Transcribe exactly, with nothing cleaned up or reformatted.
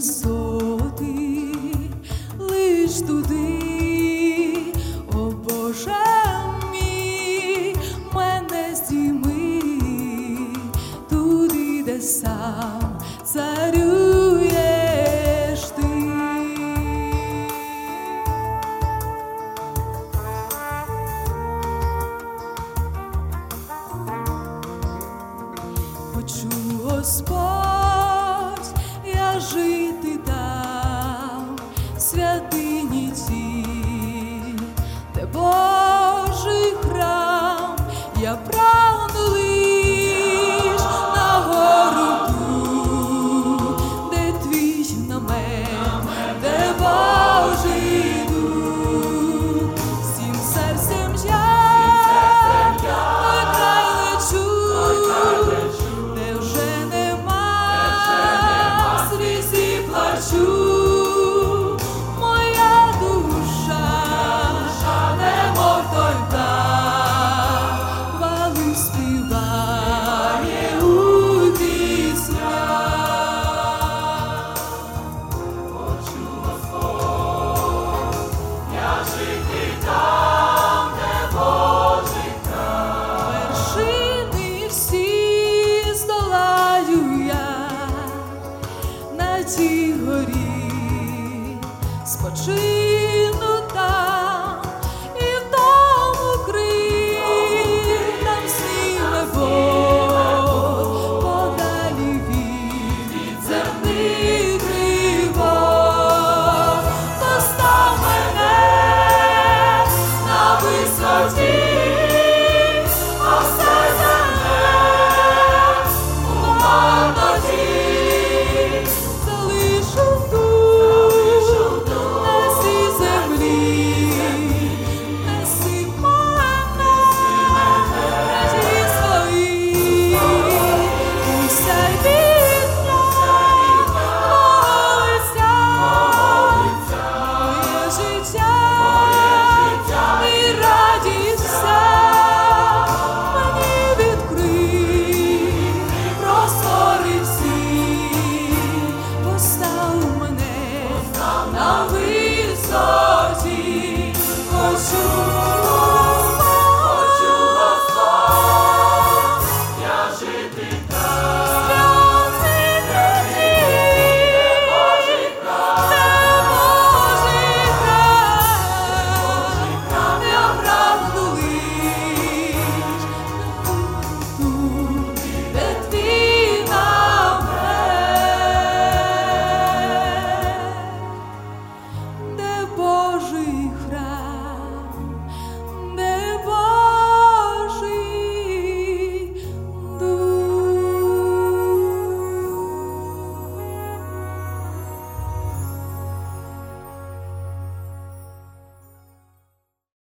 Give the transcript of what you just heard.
висоти, лиш туди, о Боже мій, мене здійми, туди, де сам царюєш ти. Хочу, Господь, я жити там, в святині тій, де Божий храм, я прагну лиш на гору ту, де твій намет, де Божий дух, всім серцем я той край лечу, де вже нема сліз і плачу. Моя душа, немов той птах, хвалу співає у піснях. Хочу, Господь, я жити там, де Божий храм. Вершини всі здолаю я на тій горі, спочину